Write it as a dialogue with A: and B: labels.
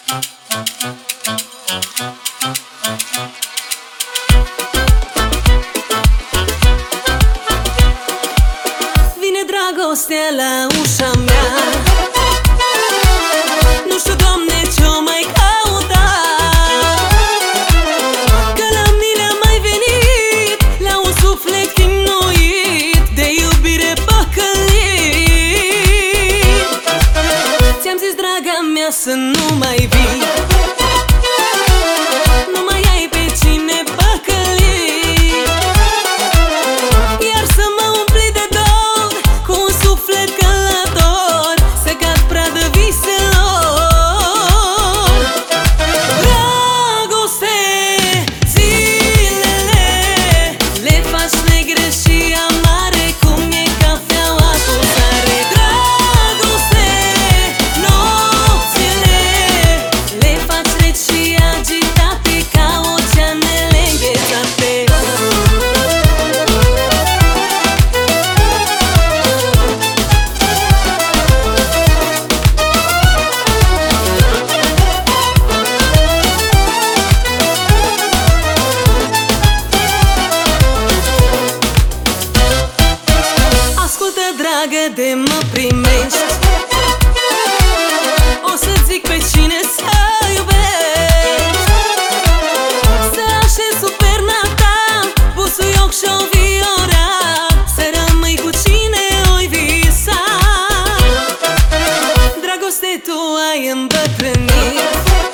A: Vine dragostea la ușa mea. Nu știu, Doamne, ce-o mai cauta, că la mine a mai venit, la un suflet chinuit de iubire păcălit. Ți-am zis, draga mea, să nu mai vii, nu mai ai pe cine păcăli, iar să mă umpli de dor cu un suflet călător, să cad pradă viselor. Dragoste, zilele le faci negre și amare, cum e cafeaua cu sare. Dragoste, nopțile le faci reci și agitate, ca oceanele înghețate. Ascultă, dragă, de mă primești, o să-ți zic pe cine să iubești, să așezi sub perna ta busuioc și o viora, să rămâi cu cine oi visa. Dragoste, tu ai îmbătrânit,